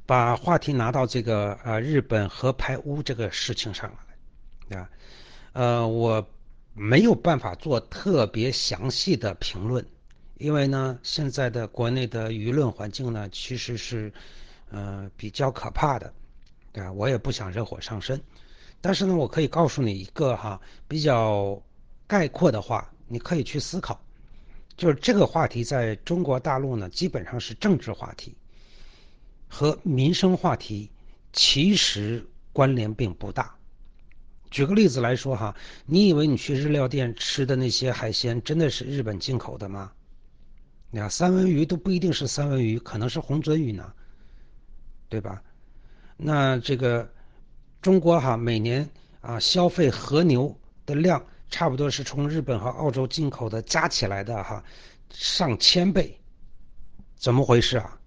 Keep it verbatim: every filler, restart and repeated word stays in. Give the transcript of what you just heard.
把话题拿到这个呃日本核排污这个事情上来啊，呃，我没有办法做特别详细的评论，因为呢，现在的国内的舆论环境呢，其实是呃比较可怕的，对吧？我也不想惹火上身，但是呢，我可以告诉你一个哈比较概括的话，你可以去思考，就是这个话题在中国大陆呢，基本上是政治话题。和民生话题其实关联并不大。举个例子来说哈，你以为你去日料店吃的那些海鲜真的是日本进口的吗？你看三文鱼都不一定是三文鱼，可能是红鳟鱼呢，对吧？那这个中国哈每年啊消费和牛的量差不多是从日本和澳洲进口的加起来的哈上千倍，怎么回事啊？